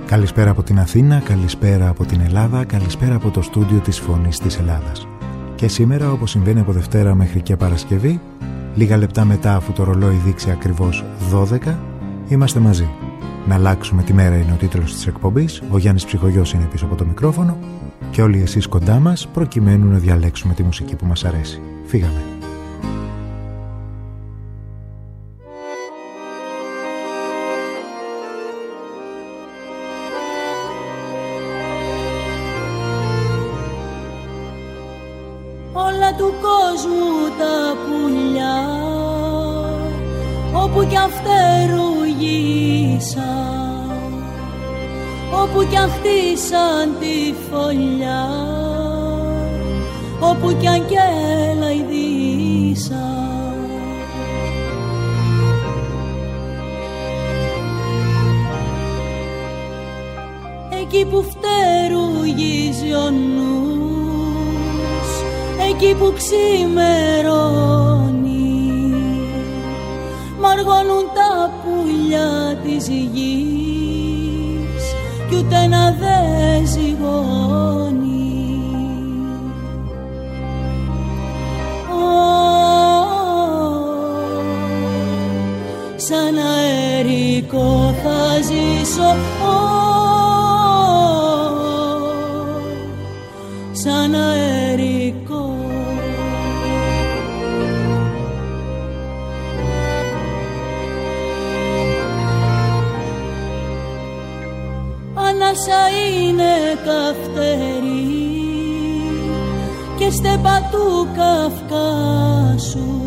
Καλησπέρα από την Αθήνα, καλησπέρα από την Ελλάδα, καλησπέρα από το στούντιο της Φωνής της Ελλάδας. Και σήμερα, όπως συμβαίνει από Δευτέρα μέχρι και Παρασκευή, λίγα λεπτά μετά αφού το ρολόι δείξει ακριβώς 12, είμαστε μαζί. Να αλλάξουμε τη μέρα είναι ο τίτλος της εκπομπής, ο Γιάννης Ψυχογιός είναι πίσω από το μικρόφωνο και όλοι εσείς κοντά μας προκειμένου να διαλέξουμε τη μουσική που μας αρέσει. Φύγαμε. Όλα του κόσμου τα πουλιά, όπου κι αν φτερουγίσαν, όπου κι αν χτίσαν τη φωλιά, όπου κι αν κελαϊδίσαν, εκεί που φτερουγίζει ο νους, εκεί που ξημερώνει, μαργώνουν τα πουλιά της γης κι ούτε ένα δε ζυγώνει. Σαν αερικό θα ζήσω, σαν αερικό. Ανάσα είναι καυτερή και στέπα του Καυκάσου,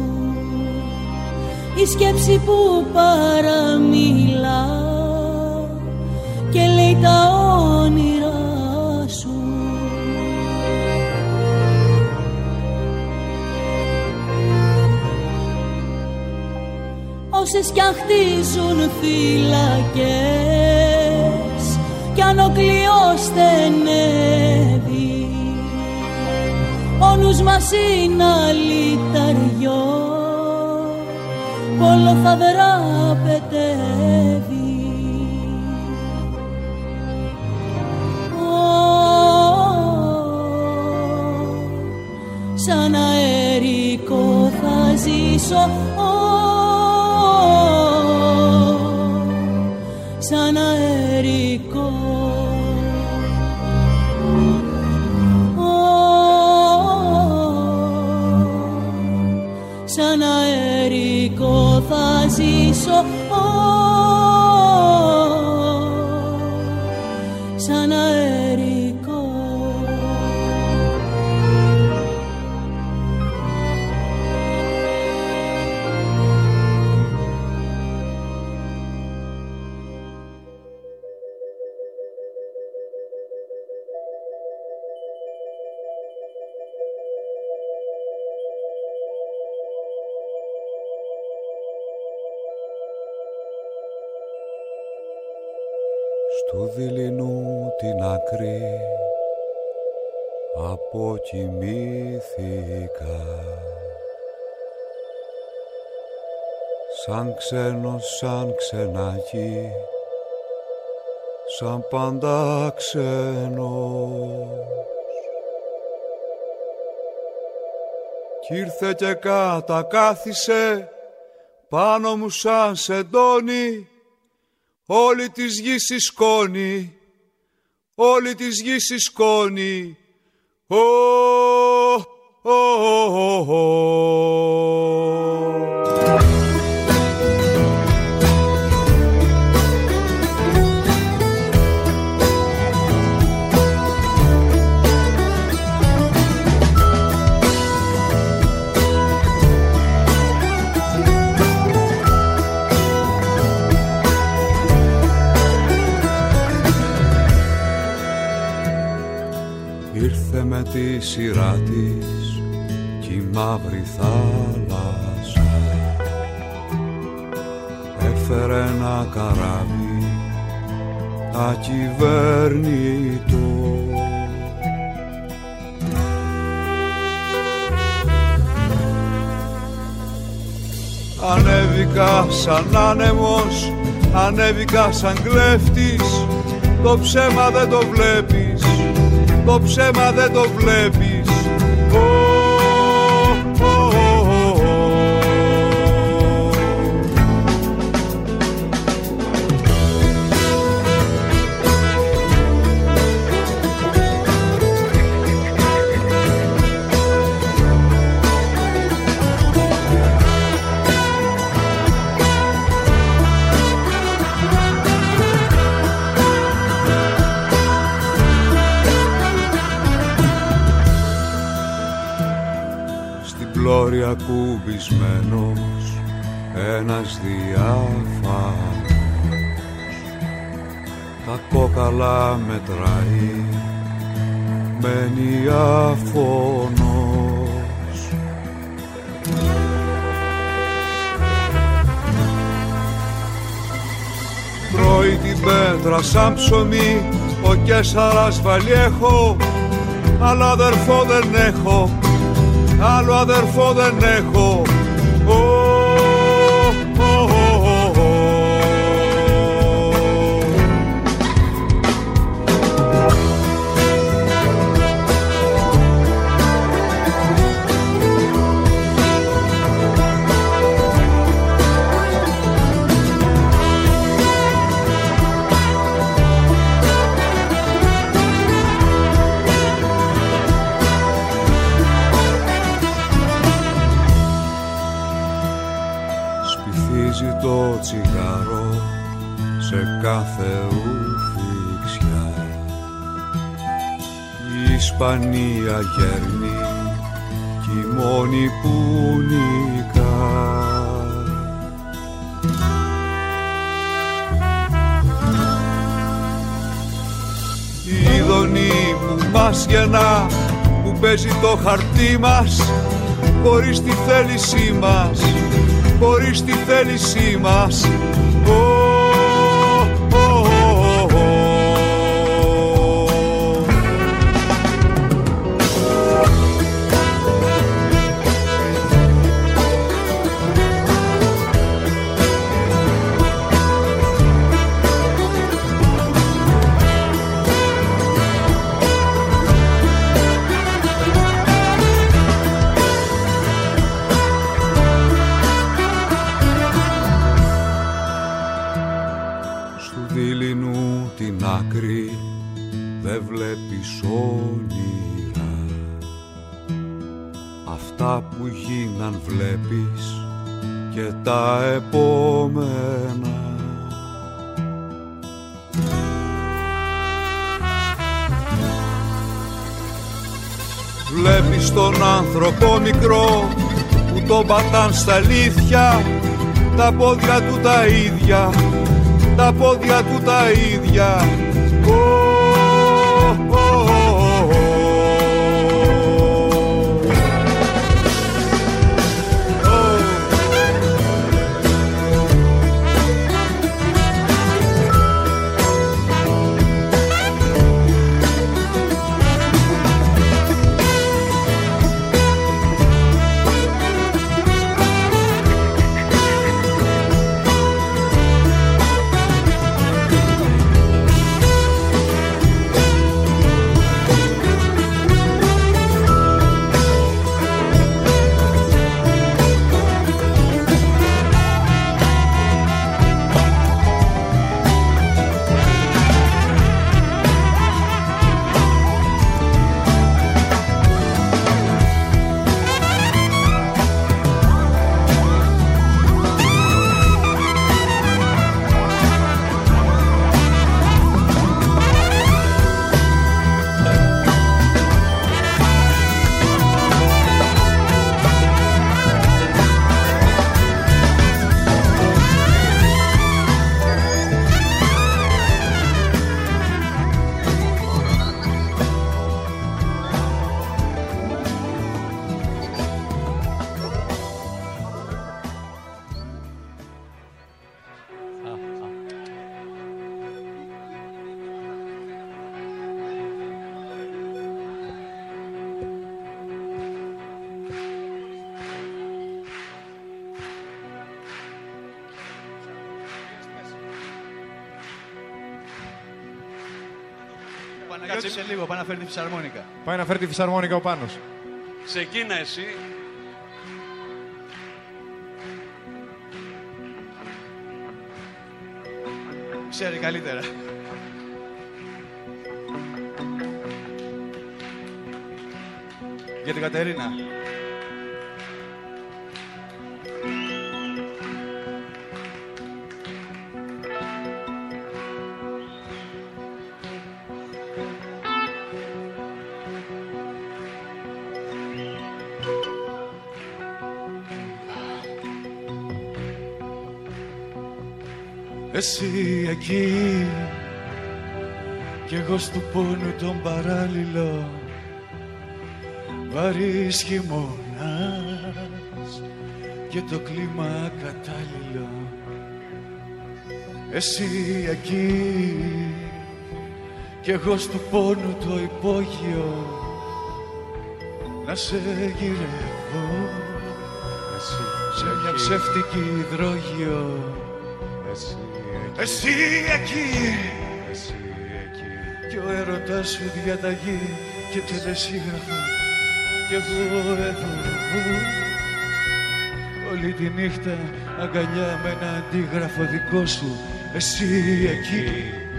η σκέψη που παραμιλά και λέει τα όνειρά σου. Όσες κι αν χτίζουν φυλακές κι αν ο κλειός στενεύει, ο νους μας είναι αλυταριό, όλο θα δραπετεύει. Σαν αερικό θα ζήσω, σαν αερικό. Σαν αερικό θα ζήσω, σαν αερικό. Του δειλινού την άκρη αποκοιμήθηκα, σαν ξένος, σαν ξενάκι, σαν πάντα ξένος. Κι ήρθε και κατακάθισε πάνω μου σαν σεντόνι, όλη της γης η σκόνη, όλη της γης η σκόνη. Ήρθε με τη σειρά της κι η μαύρη θάλασσα, έφερε ένα καράβι ακυβέρνητο. Ανέβηκα σαν άνεμος, ανέβηκα σαν κλέφτης, το ψέμα δεν το βλέπεις, το ψέμα δεν το βλέπεις. Λόρια κουμπισμένος ένας διάφανος, τα κόκαλα μετράει, μένει αφωνός. Τρώει την πέτρα σαν ψωμί ο Κέσαρας Βαλιέχο, άλλο αδερφό δεν έχω, άλλο αδερφό δεν έχω. Το τσιγάρο σε κάθε ουφιξιά, η Ισπανία γέρνει κι η μόνη που νικά. Η ειδονή που μας γεννά, που παίζει το χαρτί μας χωρίς τη θέλησή μας, χωρίς τη θέλησή μας. Δεν βλέπεις όνειρα, αυτά που γίναν βλέπεις και τα επόμενα. Βλέπεις τον άνθρωπο μικρό που τον πατάν στα αλήθεια, τα πόδια του τα ίδια, τα πόδια του τα ίδια. Παναγιώτη σε λίγο, πάει να φέρει τη φυσαρμόνικα. Πάει να φέρει τη φυσαρμόνικα ο Πάνος. Ξεκίνα εσύ. Ξέρει καλύτερα. Για την Κατερίνα. Εσύ εκεί κι εγώ στου πόνου τον παράλληλο, βαρύς χειμώνας και το κλίμα κατάλληλο. Εσύ εκεί κι εγώ στου πόνου το υπόγειο, να σε γυρεύω σε μια ψεύτικη υδρόγειο. Εσύ εκεί, κι ο έρωτας σου διαταγή και τελεσίγραφο, κι εγώ εδώ όλη τη νύχτα αγκαλιά με ένα αντίγραφο δικό σου. Εσύ εκεί,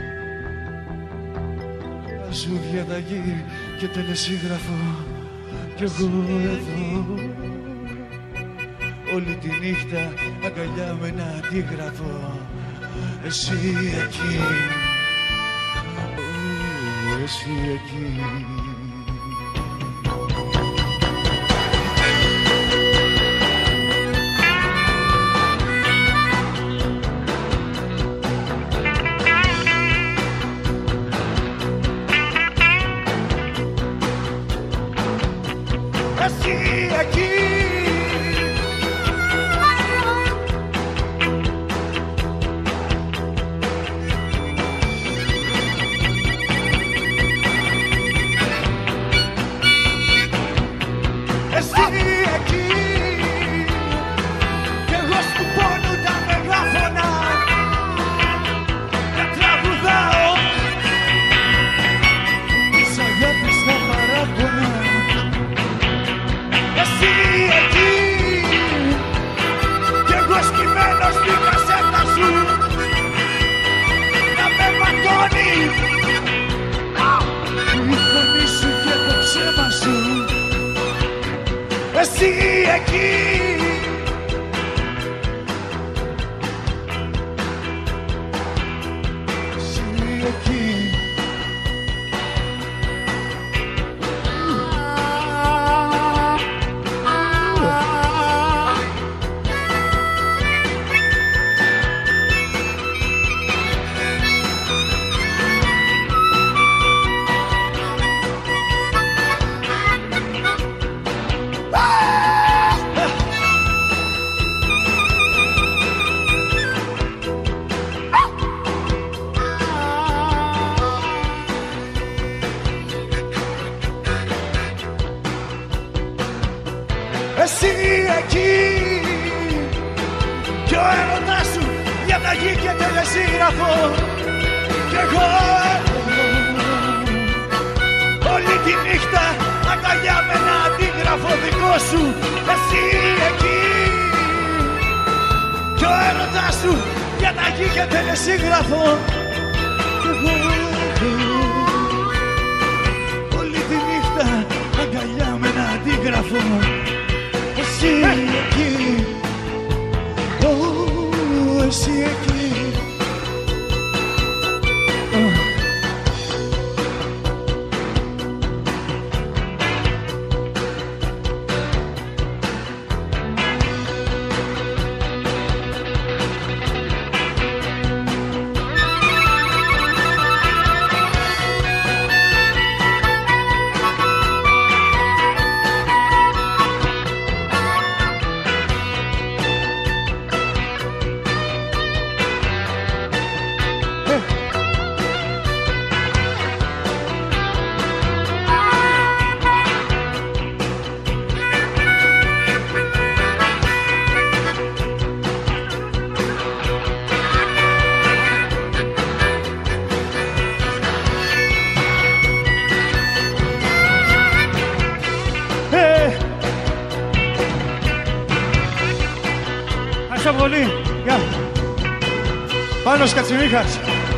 σου διαταγή και τελεσίγραφο, κι εγώ εδώ όλη τη νύχτα αγκαλιά με ένα αντίγραφο. Εσύ εκεί, εσύ εκεί. Πάνος Κατσιμίχας.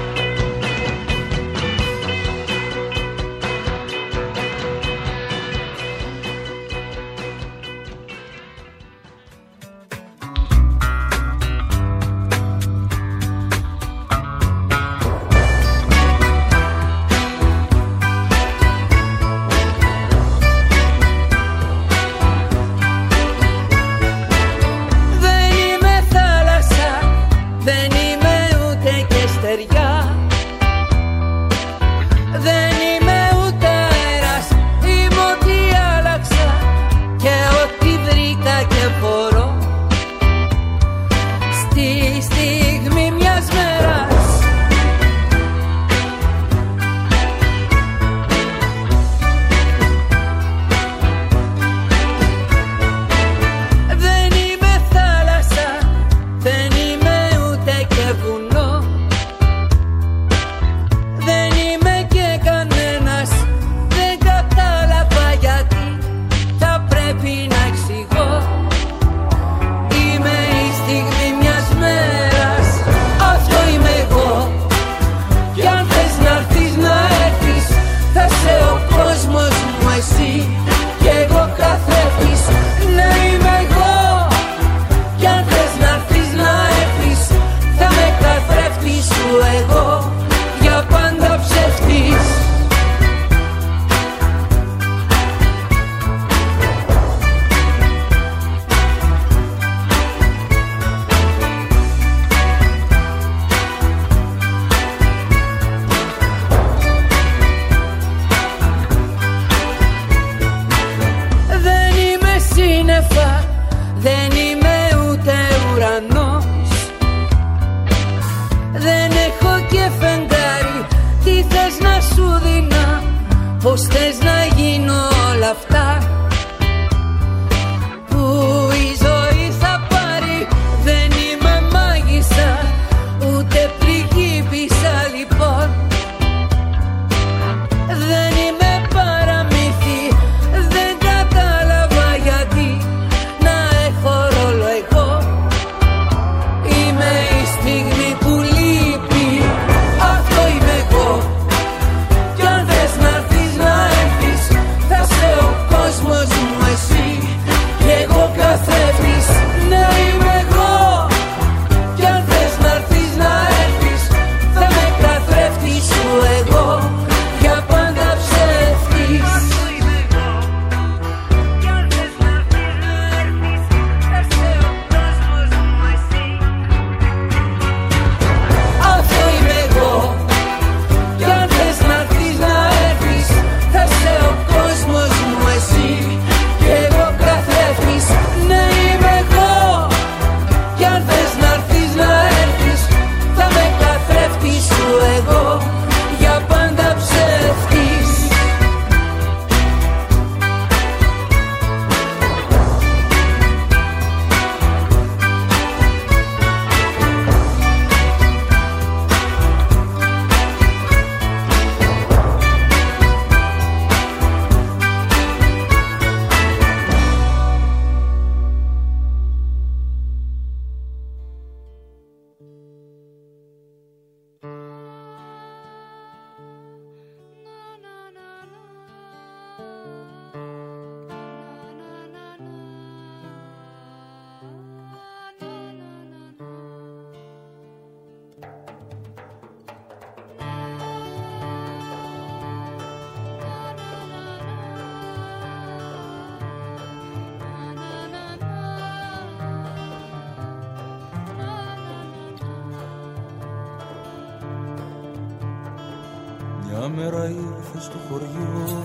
Μια μέρα ήρθε στο χωριό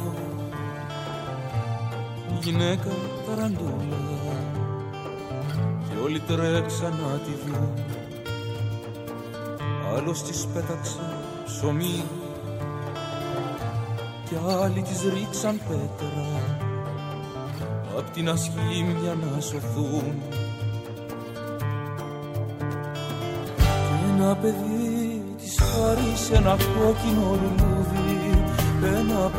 γυναίκα ταραντούλα και όλοι τρέξαν να τη δουν. Άλλος της πέταξε ψωμί κι άλλοι της ρίξαν πέτρα απ' την ασχήμια να σωθούν. Και ένα παιδί της χάρισε ένα κόκκινο λουλούδι, ένα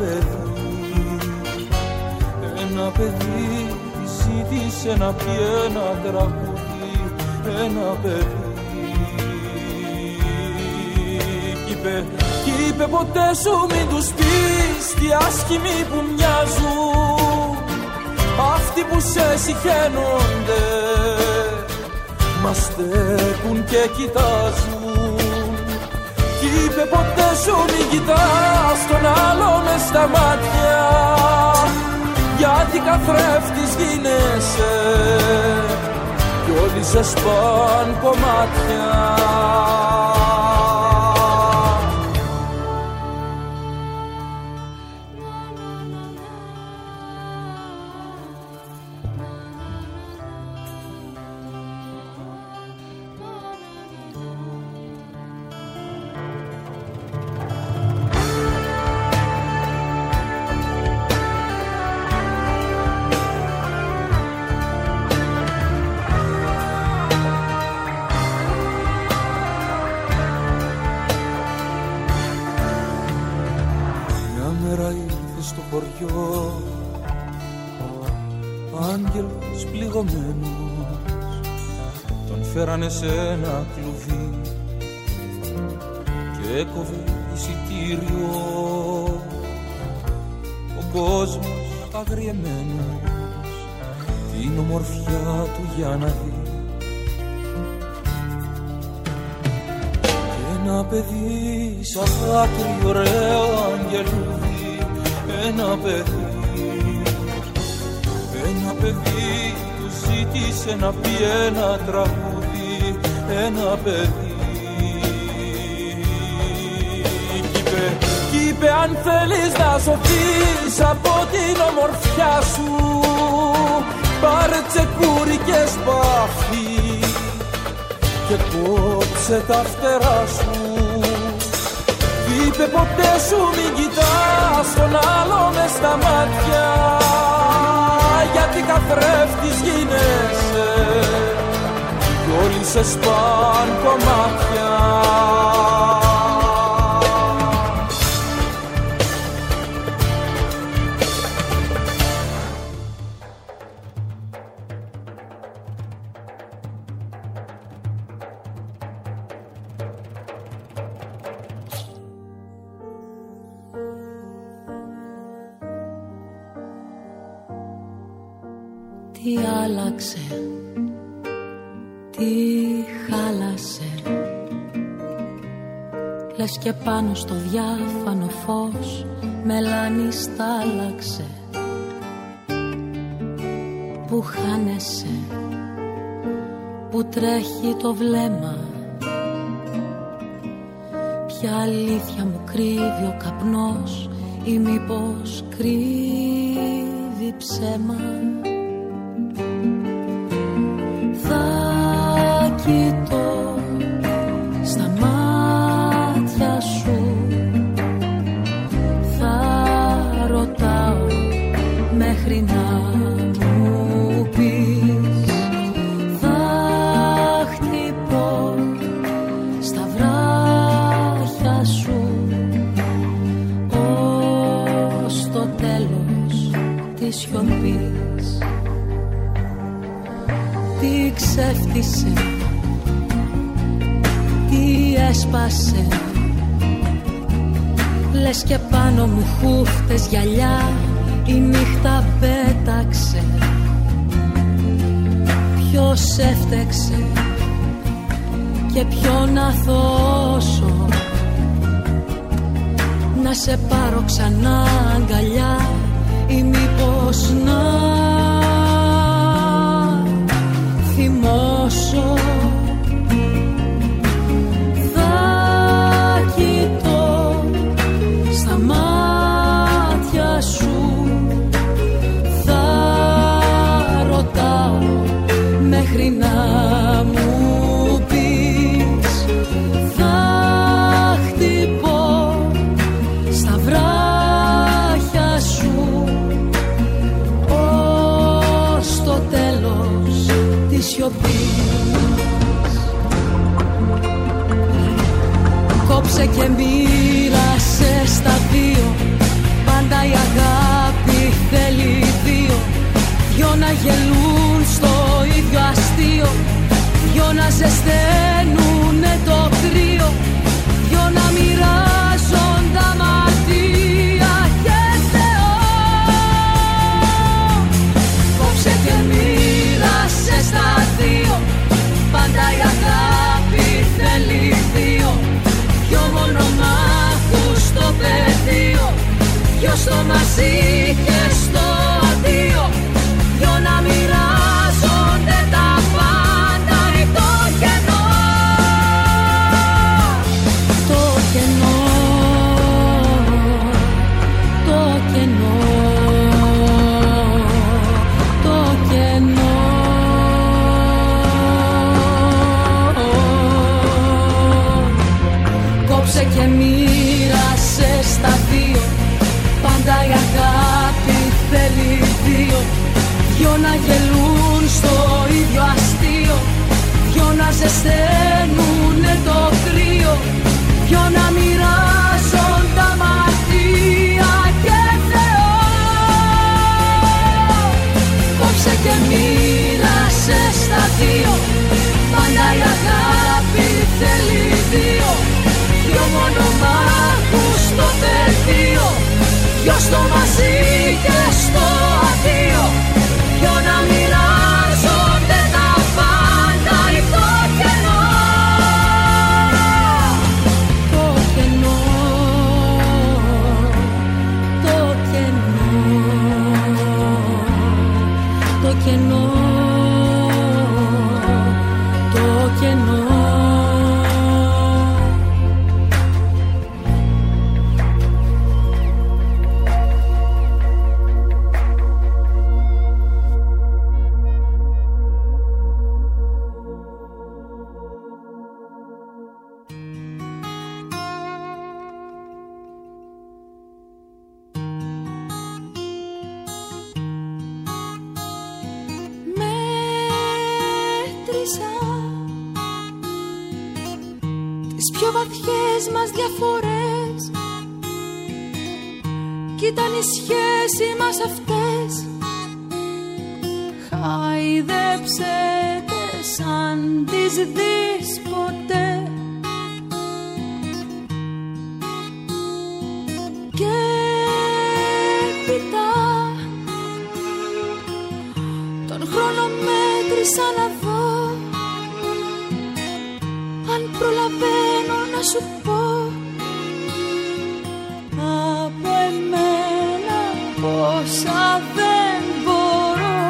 παιδί της ζήτησε να πει ένα τραγούδι, ένα παιδί. Κι είπε ποτέ σου μην τους πεις τι άσχημοι που μοιάζουν, αυτοί που σε συχαίνονται μας στέκουν και κοιτάζουν. Κι είπε ποτέ σου μην κοιτάς τον άλλο μες στα μάτια, γιατί καθρέφτης γίνεσαι κι όλοι σε σπάν κομμάτια. Άγγελος πληγωμένος, τον φέρανε σε ένα κλουβί και έκοβε εισιτήριο. Ο κόσμος αγριεμένος την ομορφιά του για να δει. Και ένα παιδί σαν δάκρυ ωραίο αγγελούδι, ένα παιδί του ζήτησε να πει ένα τραγούδι, ένα παιδί. Κι είπε αν θέλεις να σωθείς από την ομορφιά σου, πάρε τσεκούρι και σπαθί και κόψε τα φτερά σου. Κι είπε ποτέ σου μην κοιτάς τον άλλο μες στα μάτια, γιατί καθρέφτης γίνεσαι κι όλοι σε σπάν κομμάτια. Τι άλλαξε, τι χάλασε, λες και πάνω στο διάφανο φως μελάνι στάλαξε, που χάνεσαι, που τρέχει το βλέμμα, ποια αλήθεια μου κρύβει ο καπνός ή μήπως κρύβει ψέμα. Θα κοιτώ στα μάτια σου, θα ρωτάω μέχρι να μου πεις, θα χτυπώ στα βράχια σου ως το τέλος της σιωπής. Τι ξέφτισε, τι έσπασε, λες και πάνω μου χούφτες γυαλιά η νύχτα πέταξε. Ποιος έφτεξε και ποιον να θώσω, να σε πάρω ξανά αγκαλιά ή μήπως να θυμώσω. Θα κοιτώ στα μάτια σου, θα ρωτάω μέχρι να μου πεις, θα χτυπώ στα βράχια σου ως το τέλος της σιωπής. Κόψε και μοίρασε στα δύο, πάντα η αγάπη θέλει δύο, δυο να γελούν στο ίδιο αστείο, δυο να ζεσταίνουνε το κρύο, δυο να μοιράζουν στα δύο. Πάντα η αγάπη θέλει δύο. Δυο να γελούν στο ίδιο αστείο. Δυο να ζεσταίνουνε το κρύο. Δυο να μοιράζουν τα μαρτία και Θεό. Κόψε και μοίρασε στα δύο. Πάντα η αγάπη θέλει δύο. Δυο μονομάχους στο πεδίο. Δυο στο μαζί και στο αδείο. Δυο να μοιράζονται τα πάντα ή το κενό. Το κενό, το κενό, το κενό, το κενό. Τις πιο βαθιές μας διαφορές κι ήταν η σχέση μας αυτές. Χάιδεψε τες αν τις δεις ποτέ. Και έπειτα τον χρόνο μέτρησα να δω αν προλαβαίνω να σου πω από εμένα πόσα δεν μπορώ.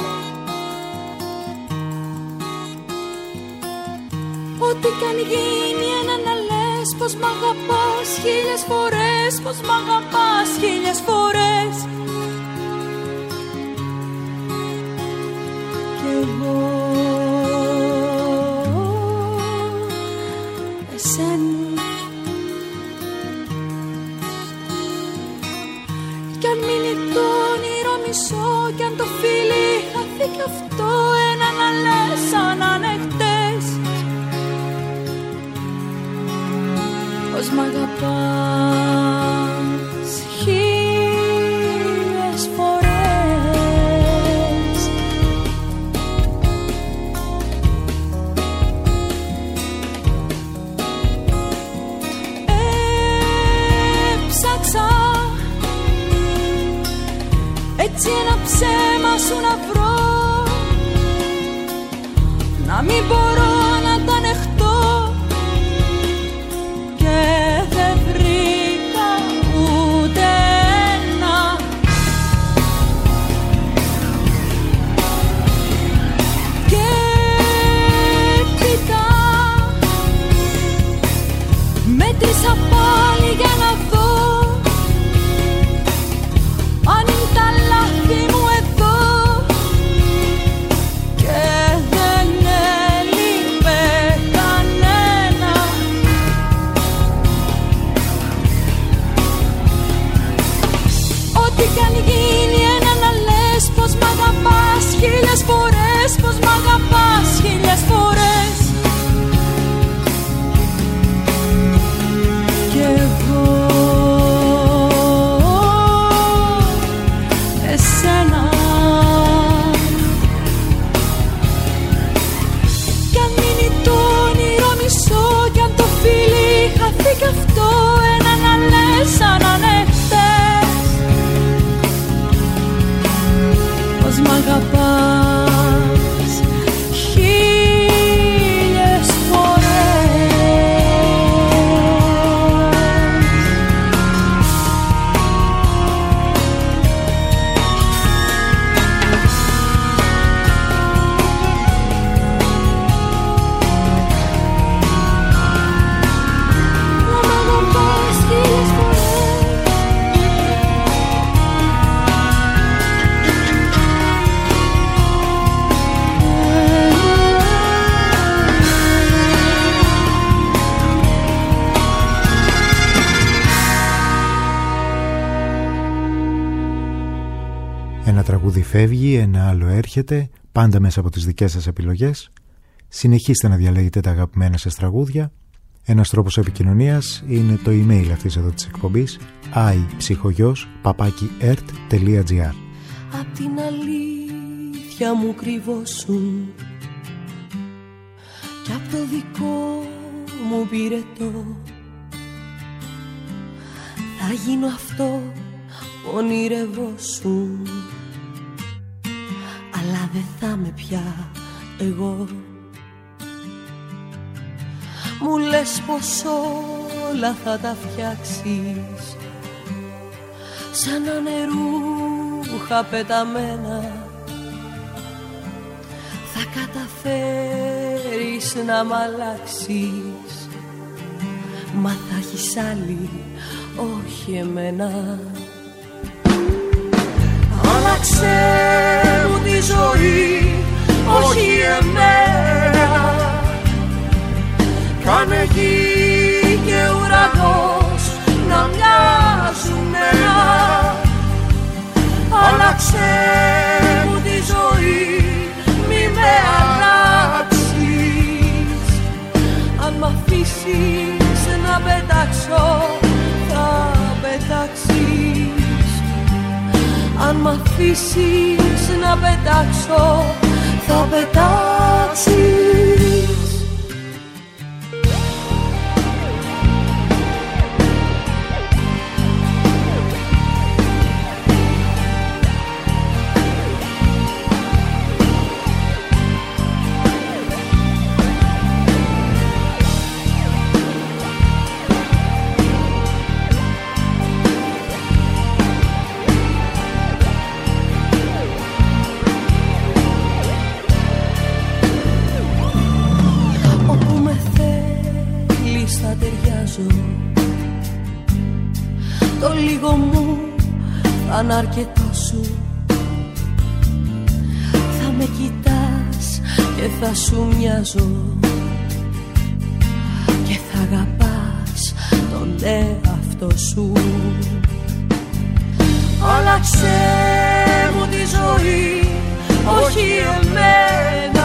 Ό,τι κι αν γίνει ένα να λες πως μ' αγαπάς χίλιες φορές, πως μ' αγαπάς χίλιες φορές. Κι εγώ κι αν μείνει το όνειρο μισό, κι αν το φίλι χαθεί κι αυτό, ένα να λες σαν ανεχτές πως μ' αγαπάς χίλιες φορές. Έψαξα έτσι ένα ψέμα σου να βρω, να μην μπορώ να τα ανεχτώ. Και δεν βρήκα ούτε ένα. Και έπειτα μέτρησα πάλι για να δω αν είναι τα λάθη μου εδώ. Και δεν έλειπε Ένα τραγούδι φεύγει, ένα άλλο έρχεται, πάντα μέσα από τις δικές σας επιλογές. Συνεχίστε να διαλέγετε τα αγαπημένα σας τραγούδια. Ένας τρόπος επικοινωνίας είναι το email αυτής εδώ της εκπομπής, iPsychogos@ert.gr. Απ' την αλήθεια μου κρυβώσουν κι απ' το δικό μου πυρετό θα γίνω αυτό που ονειρευόσουν, αλλά δεν θα με πια εγώ. Μου λες πως όλα θα τα φτιάξεις σαν να είναι ρούχα πεταμένα, θα καταφέρεις να μ' αλλάξεις, μα θα έχεις άλλη, όχι εμένα. Άλλαξε μου τη ζωή, όχι εμένα. Κάνε γη και ουρανός να μοιάζουν ένα. Άλλαξε μου τη ζωή, μη με αλλάξεις. Αν μ' αφήσεις να πετάξω, θα πετάξεις. Αν μ' αφήσεις να πετάξω, θα πετάξεις. Το λίγο μου θα είναι αρκετό σου. Θα με κοιτάς και θα σου μοιάζω και θα αγαπάς τον εαυτό σου. Άλλαξε μου τη ζωή, όχι εμένα.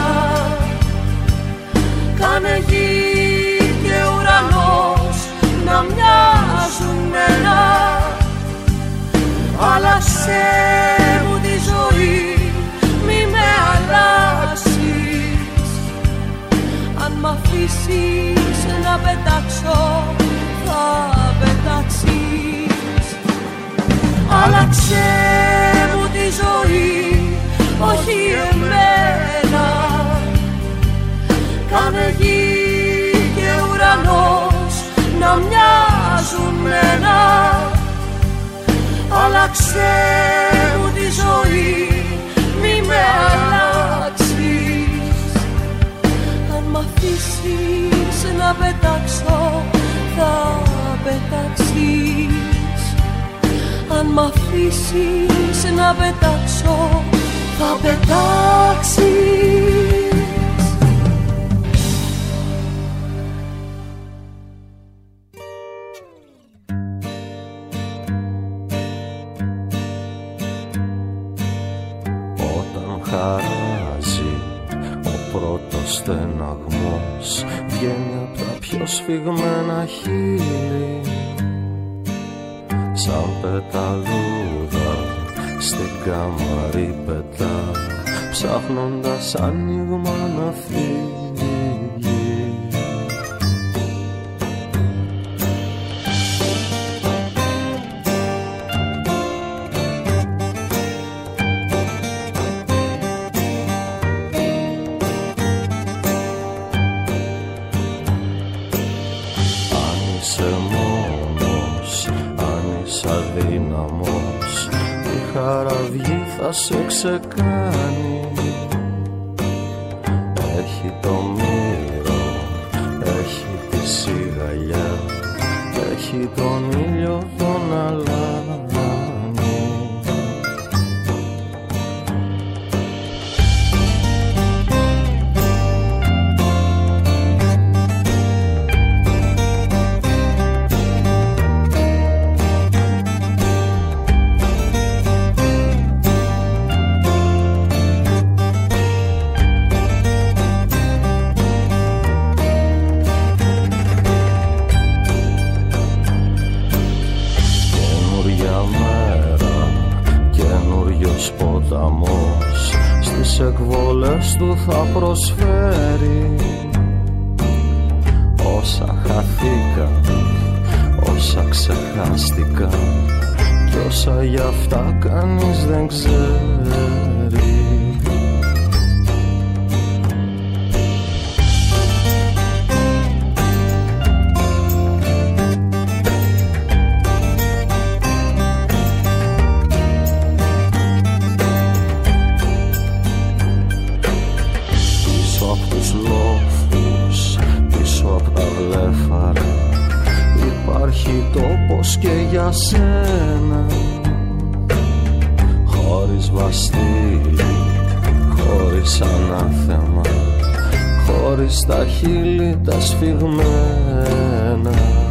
Κάνε γη και ουρανός να μοιάζουν ένα. Άλλαξε μου τη ζωή, μη με αλλάξεις. Αν μ' αφήσεις να πετάξω, θα πετάξεις. Άλλαξε μου τη ζωή, όχι εμένα. Κάνε γη και ουρανός να μοιάζουν ένα. Άλλαξε μου τη ζωή, μη με αλλάξεις. Αν μ' αφήσεις να πετάξω, θα πετάξεις. Αν μ' αφήσεις να πετάξω, θα πετάξεις. Στεναγμός βγαίνει απ' τα πιο σφιγμένα χείλη, σαν πεταλούδα στην καμαρή πετά, ψάχνοντας άνοιγμα να φύγει. Θα σε ξεκάνει. Έχει το μύρο, έχει τη σιγαλιά, έχει τον ήλιο τον αλάνι. ποταμός στις εκβολές του θα προσφέρει όσα χαθήκαν, όσα ξεχάστηκαν κι όσα γι' αυτά κανείς δεν ξέρει. Τόπος και για σένα, χωρίς βαστήρι, χωρίς ανάθεμα, χωρίς τα χείλη τα σφιγμένα.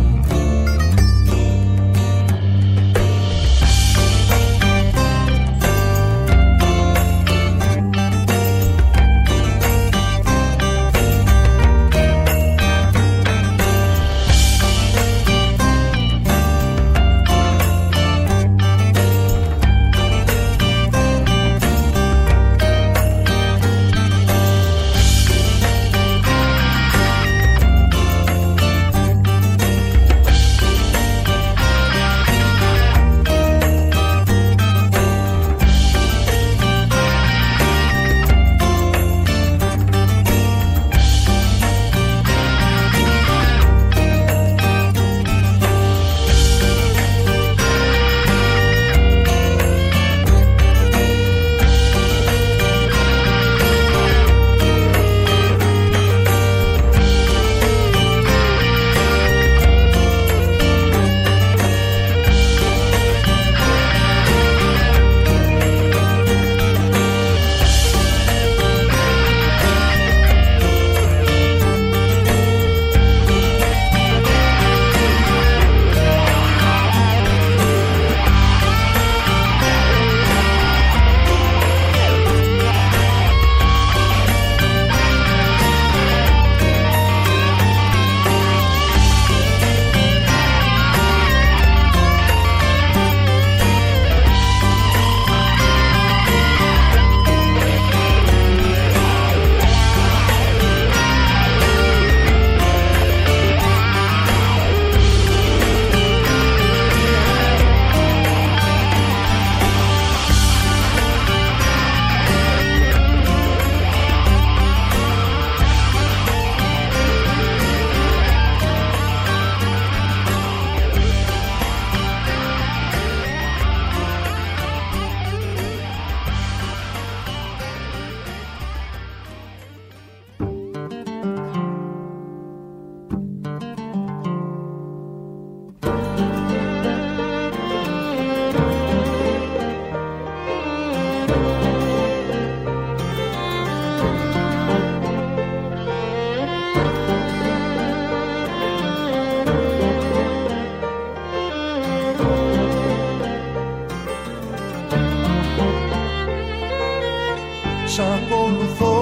Σ' ακολουθώ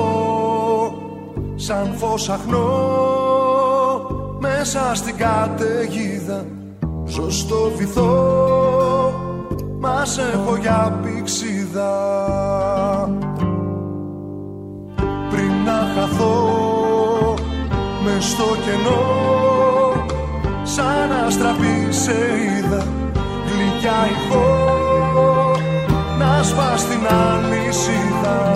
σαν φως αχνό μέσα στην καταιγίδα. Ζω στο βυθό, μας έχω για πηξίδα. Πριν να χαθώ μες στο κενό, σαν αστραπή σε είδα, γλυκιά ηχό να σπάς την αλυσίδα.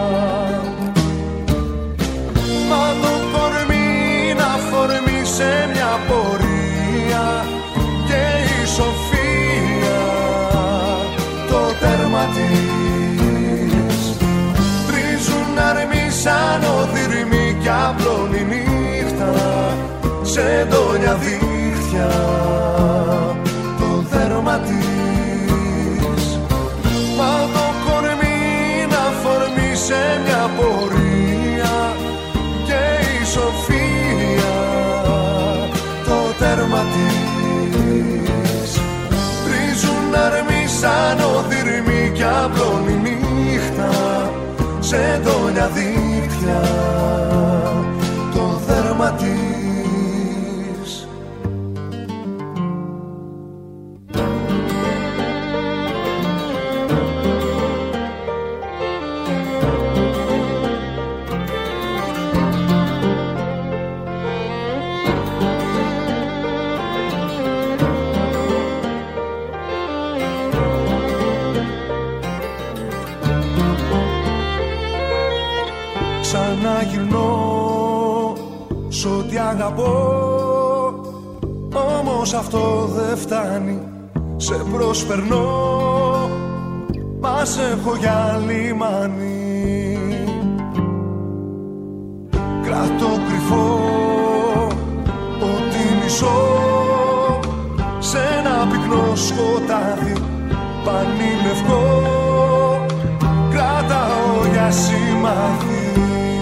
Μα το κορμί να φορμεί σε μια πορεία και η σοφία το τέρμα της. Τρίζουν αρμοί σαν οδυρμοί κι απλώνει νύχτα σε εντόνια δίχτυα το δέρμα της. Μα το κορμί να φορμεί σε μια πορεία και η σοφία το τέρμα της. Τρίζουν αρμοί σαν οδυρμοί κι απλώνει νύχτα σε εντόνια δίχτυα το δέρμα της. να γυρνώ σ' ό,τι αγαπώ, όμως αυτό δεν φτάνει. Σε προσπερνώ, μας έχω για λιμάνι. Κρατώ κρυφό ότι μισώ σε ένα πυκνό σκοτάδι πανίλευκο, κρατάω για σημάδι.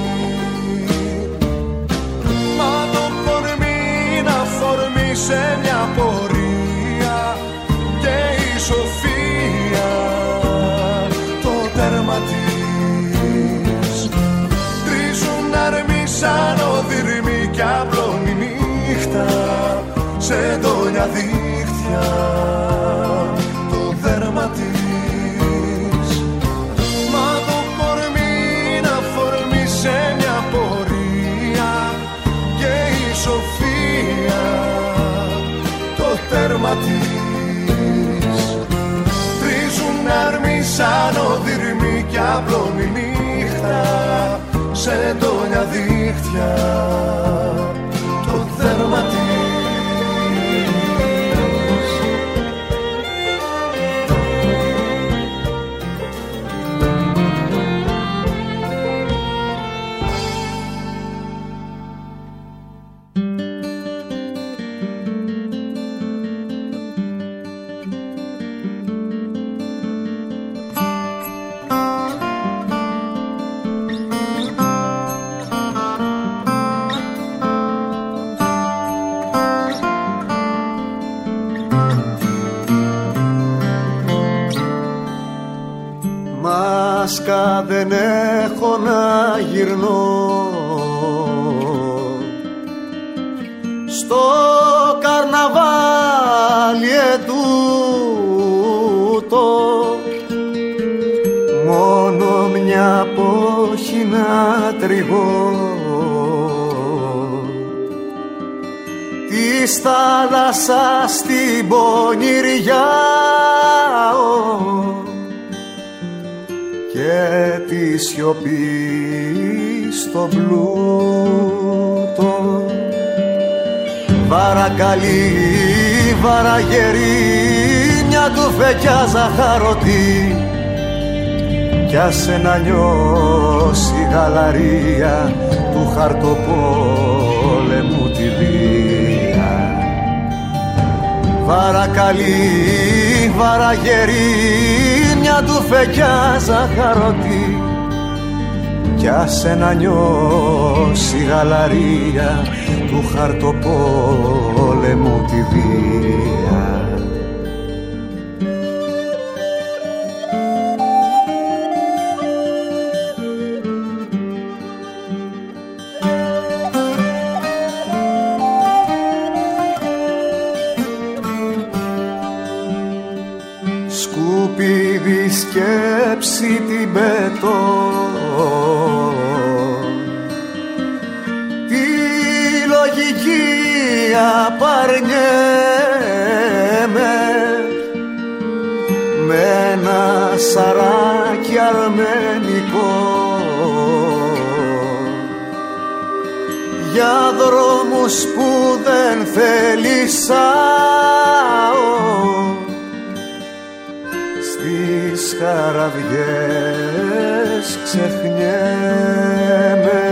Μα το κορμί να φορμεί σε μια πορεία και η σοφία το τέρμα της. Τρίζουν αρμοί σαν οδυρμοί κι απλώνει νύχτα σε ντόνια δίχτυα το δέρμα της. Μα το κορμί να φορμεί σε μια πορεία και η σοφία το τέρμα της. Τρίζουν αρμοί σαν οδυρμοί κι απλώνει νύχτα σε ντόνια δίχτυα το δέρμα της. Μάσκα δεν έχω να γυρνώ στο καρναβάλι ετούτο, μόνο μια πόχη να τριγώ της θάλασσας την πονηριά και τη σιωπή στο πλούτο. Βαρακαλή, βαραγερή, μια τουφεκιά ζαχαρωτή κι άσε να νιώσει γαλαρία του χαρτοπόλεμου τη βία. Βαρακαλή, βαραγερή, μια τουφεκιά ζαχαρωτή κι άσε να νιώσει γαλαρία του χαρτοπόλεμου τη βία. Σκουπίδι σκέψη την πετώ, τη λογική απαρνιέμαι με ένα σαράκι αρμενικό για δρόμους που δεν θέλησάω, στις χαραβιές ξεχνιέμαι.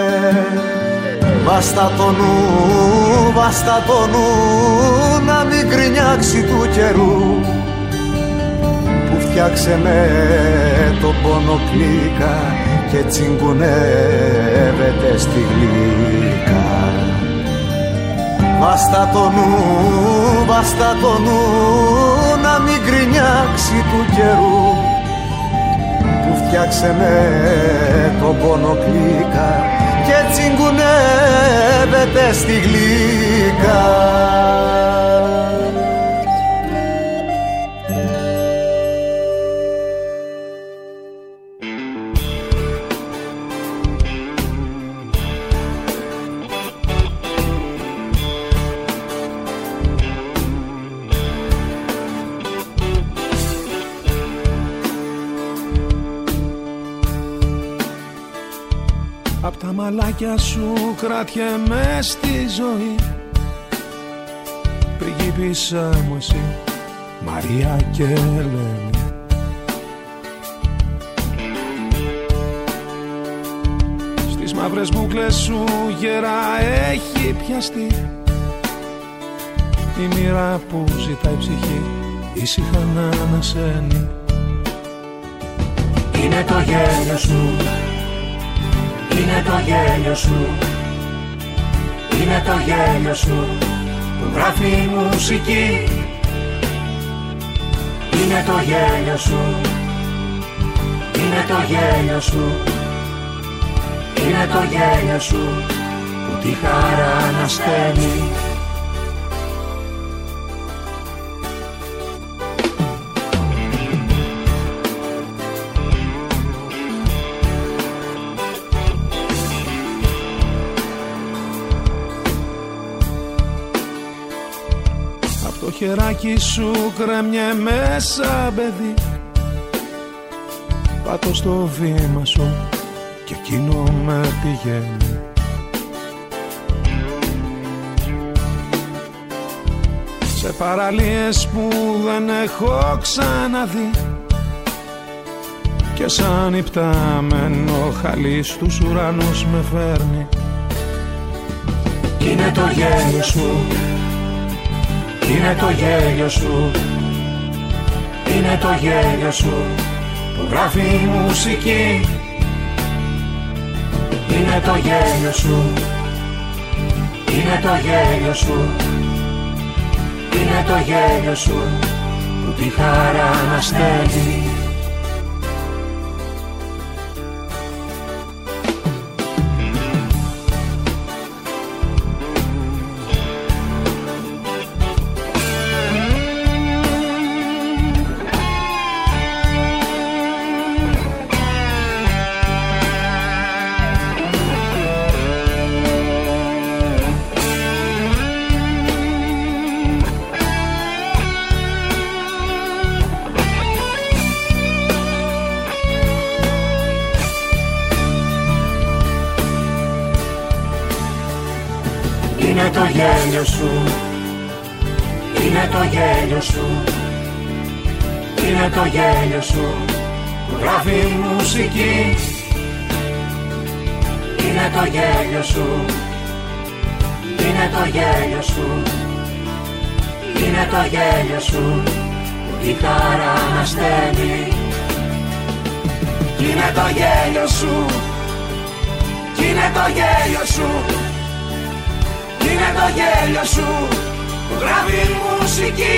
Βάστα το νου, βάστα το νου, να μην γκρινιάξει του καιρού που φτιάξε με το πόνο κλίκα και τσιγκουνεύεται στη γλύκα. Βάστα το νου, βάστα το νου, να μην γκρινιάξει του καιρού που φτιάξε με το πόνο κλίκα και τσιγκουνεύεται στη γλύκα. Απ' τα μαλάκια σου κρατιέμαι στη ζωή. Πριγκίπισσα μου εσύ, Μαρία και Ελένη. Στις μαύρες μπούκλες σου γερά έχει πιαστεί η μοίρα που ζητάει ψυχή ήσυχα να ανασένει. Είναι το γέλιο σου, είναι το γέλιο σου, είναι το γέλιο σου που γράφει η μουσική. Είναι το γέλιο σου, είναι το γέλιο σου, είναι το γέλιο σου που τη χαρά ανασταίνει. Το χεράκι σου κρέμιε μέσα παιδί. Πάτω στο βήμα σου και εκείνο με πηγαίνει. Σε παραλίες που δεν έχω ξαναδεί και σαν υπτάμενο χαλί στους ουρανούς με φέρνει. Είναι το γέλιο σου, είναι το γέλιο σου, είναι το γέλιο σου που γράφει η μουσική. Είναι το γέλιο σου, είναι το γέλιο σου, είναι το γέλιο σου που τη χαρά ανασταίνει. Είναι το γέλιο σου, είναι το γέλιο σου, είναι το γέλιο σου που γράφει η μουσική. Είναι το γέλιο σου, είναι το γέλιο σου, είναι το γέλιο σου που τη χαρά ανασταίνει. Είναι το γέλιο σου, είναι το γέλιο σου, είναι το γέλιο σου που γράφει η μουσική.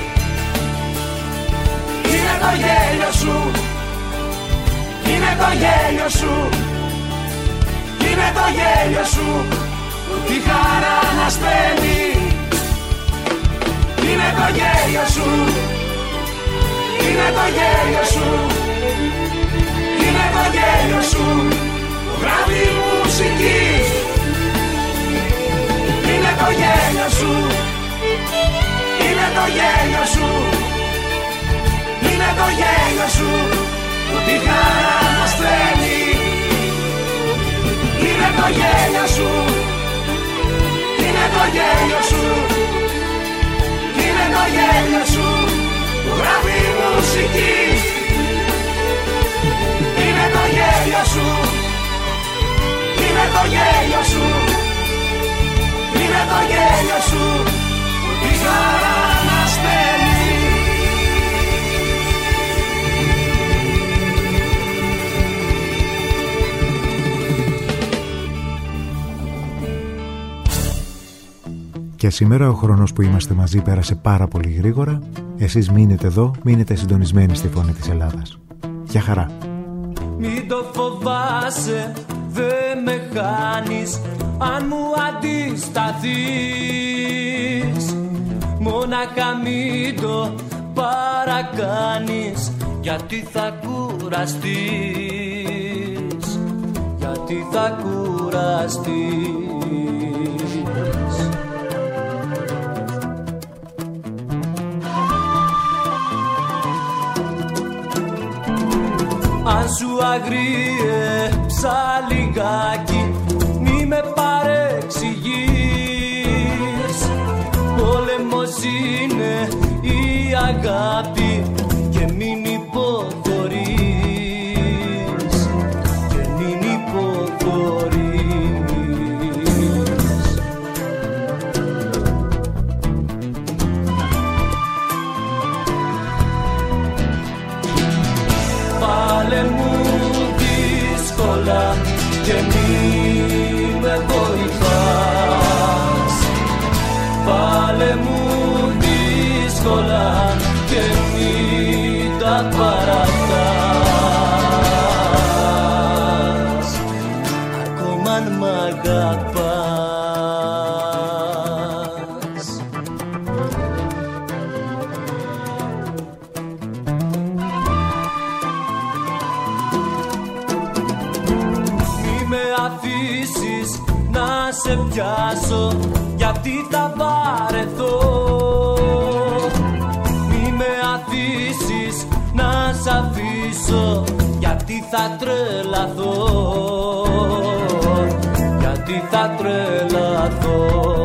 Είναι το γέλιο σου, είναι το γέλιο σου, είναι το γέλιο σου που τη χαρά ανασταίνει. Είναι το γέλιο σου, είναι το γέλιο σου, είναι το γέλιο σου που γράφει η μουσική. Είναι το γέλιο σου, είναι το γέλιο σου, είναι το γέλιο σου που τη χαρά ανασταίνει. Είναι το γέλιο σου, είναι το γέλιο σου, είναι το γέλιο σου που γράφει η μουσική. Είναι το γέλιο σου, είναι το γέλιο σου, είναι το γέλιο σου που τη χαρά ανασταίνει. Και σήμερα ο χρόνος που είμαστε μαζί πέρασε πάρα πολύ γρήγορα. Εσείς μείνετε εδώ, μείνετε συντονισμένοι στη Φωνή της Ελλάδας. Γεια χαρά. Μην το φοβάσαι, δε με χάνεις αν μου αντισταθείς. Μόναχα μην το παρακάνεις, γιατί θα κουραστείς, γιατί θα κουραστείς. Αν σου αγρίεψα λιγάκι, μη με παρεξηγείς. Πόλεμος είναι η αγάπη και μην υποχωρείς, και μην υποχωρείς. Πάλε μου δύσκολα και μη με βοηθάς. Πάλε μου δύσκολα και μη τα παρατάς. Ακόμα αν μ' αγαπάς. Μη με αφήσεις να σε πιάσω, γιατί θα βαρεθώ. Μη με αφήσεις να σ' αφήσω, γιατί θα τρελαθώ, γιατί θα τρελαθώ.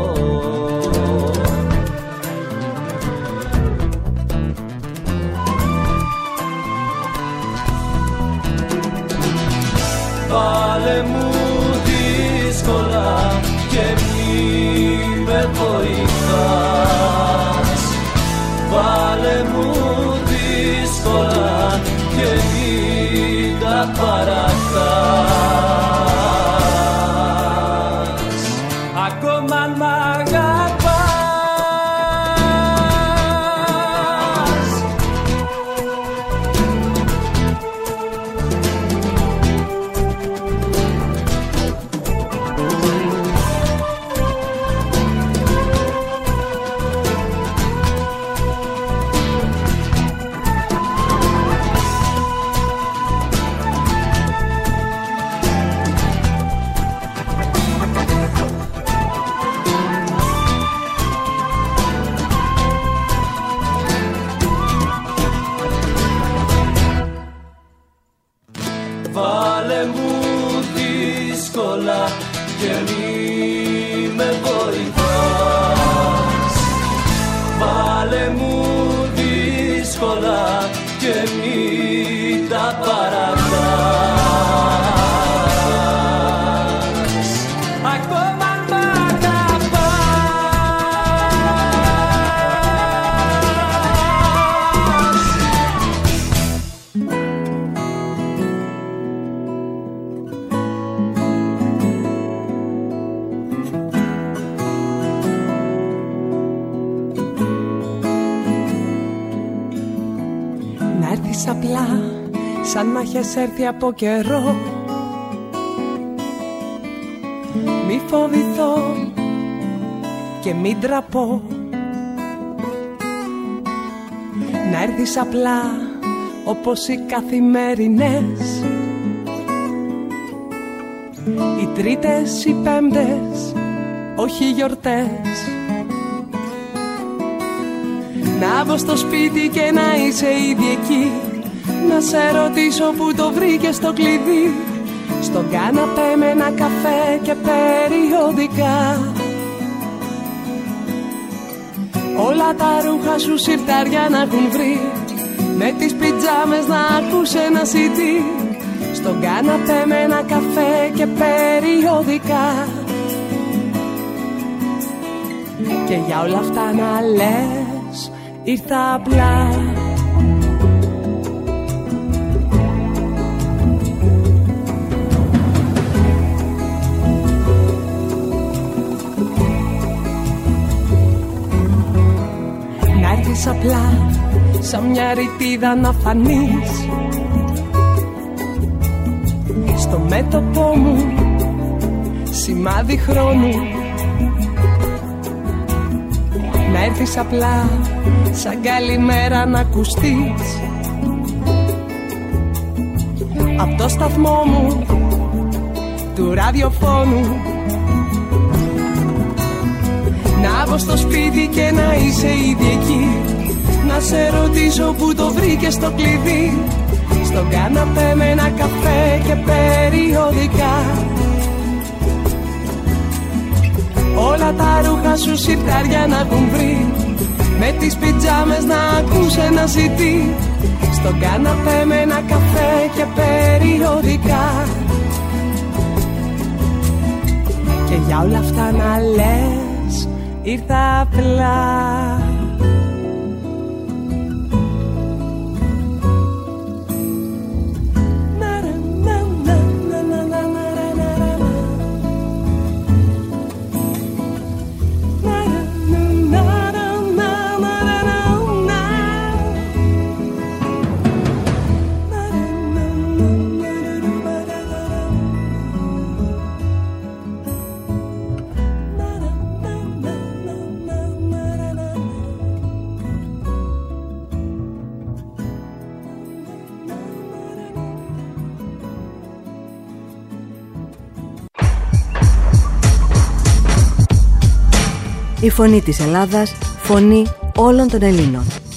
Βάλε μου δύσκολα και μη με βοηθάς. Βάλε μου δύσκολα και μη τα παρατάς. Ακόμα αν μ' αγαπάς. Βάλε μου δύσκολα και μη με βοηθάς. Βάλε μου δύσκολα και μη τα παρατάς. Ακόμα αν μ' Απλά σαν να έχεις έρθει από καιρό. Μη φοβηθώ και μην τραπώ. Να έρθεις απλά όπως οι καθημερινές, οι Τρίτες, οι Πέμπτες, όχι γιορτές. Να μπω στο σπίτι και να είσαι ήδη εκεί, να σε ρωτήσω που το βρήκες το κλειδί. Στον κάναπέ με ένα καφέ και περιοδικά. Όλα τα ρούχα σου συρτάρια να έχουν βρει, με τις πιτζάμες να ακούς ένα CD. Στον κάναπέ με ένα καφέ και περιοδικά. Και για όλα αυτά να λες, ήρθα απλά. Να έρθεις απλά, σαν μια ρητίδα να φανείς στο μέτωπό μου, σημάδι χρόνου. Να έρθεις απλά, σαν καλημέρα να ακουστείς απ' το σταθμό μου του ραδιοφώνου. Να μπω στο σπίτι και να είσαι ήδη εκεί, να σε ρωτήσω που το βρήκες το κλειδί. στον καναπέ με ένα καφέ και περιοδικά. Όλα τα ρούχα σου σιρτάρια να έχουν βρει, με τις πιτζάμες να ακούς ένα CD, στον καναπέ με ένα καφέ και περιοδικά. Και για όλα αυτά να λες ήρθα απλά. Η φωνή της Ελλάδας, φωνή όλων των Ελλήνων.